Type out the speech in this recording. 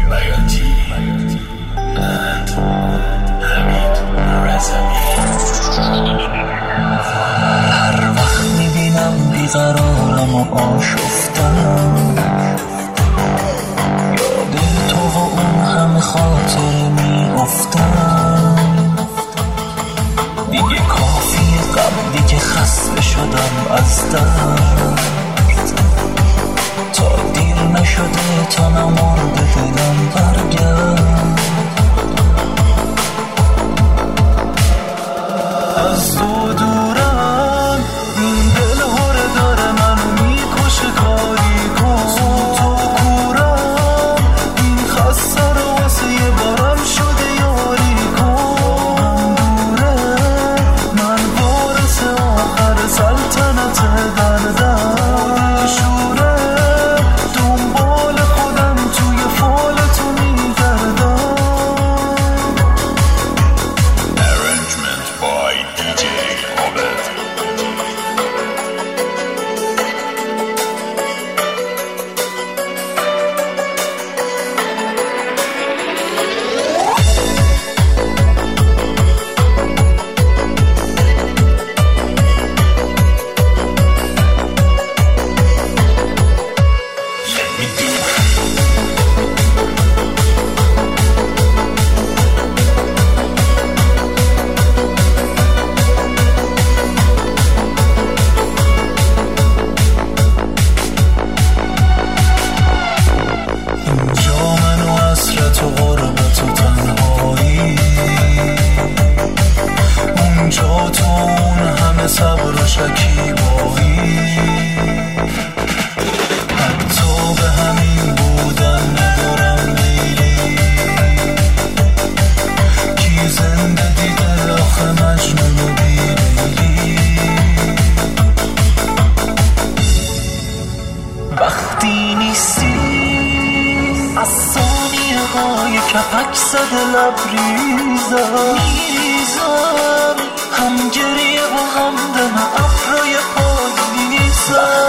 بیاتی and حمید رزمی. هر وقت میبینم بیقرارم و آشفتم، یاد تو و اون همه خاطر میافتم. دیگه کافیه قبلی که خسته شدم از درد، تا دیر نشده تا نمرده دلم برگرد. از تو دورم این دل هره داره منو میکشه، کاری کن تو کورم این خسته رو واسه یه بارم شده یاری کن. دوره من وارث آخر سلطنت دردم، شوره دنبال خودم توی فال تو میگردم. Arrangement by DJ Obed. اینجا منو حسرت و غربت و تنهایی، اونجا تو اون همه صبر و شکیبایی. حتی به همین بودن ندارم لیلی، کی زنده دیده آخه مجنون و بیلیلی. وقتی نیستی از ثانیه های کپک زده لبریزم، میریزم هم گریه و هم دم ابرای پاییزم.